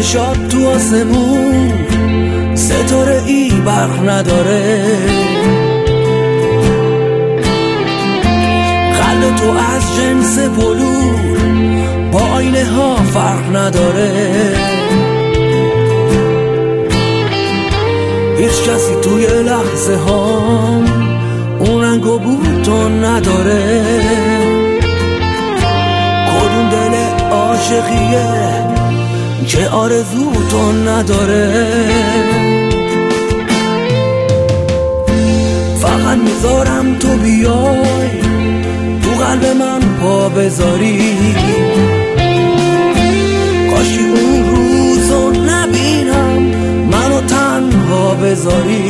چشات تو آسمون ستاره ای برق نداره، قلب تو از جنس بلور با آینه ها فرق نداره. هیچ کسی توی لحظه هام اون رنگ و بو تو نداره. کدوم دل عاشقیه که آرزو تو نداره. فقط میذارم تو بیای تو قلب من پا بذاری، کاشی اون روزو نبینم منو تنها بذاری.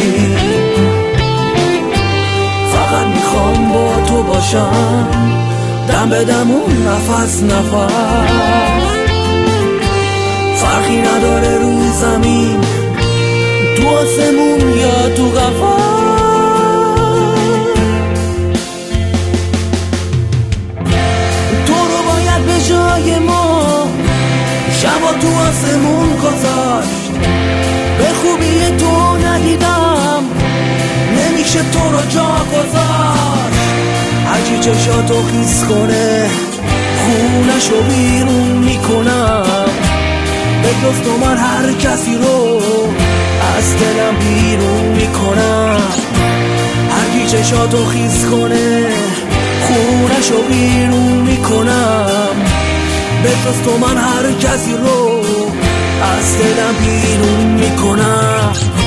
فقط میخوام با تو باشم دم به دم و نفس نفس، فرقی نداره رو زمین تو آسمون یا تو قفس. تو رو باید به جای ما شبا تو آسمون گذاشت، به خوبی تو ندیدم نمیشه تو رو جا گذاشت. هرچی چشاتو خیس کنه خونشو بیرون میکنم، به جز تو من هر کسی رو از دلم بیرون میکنم. هرچی چشاتو خیس کنه خونشو بیرون میکنم، به جز تو من هر کسی رو از دلم بیرون میکنم.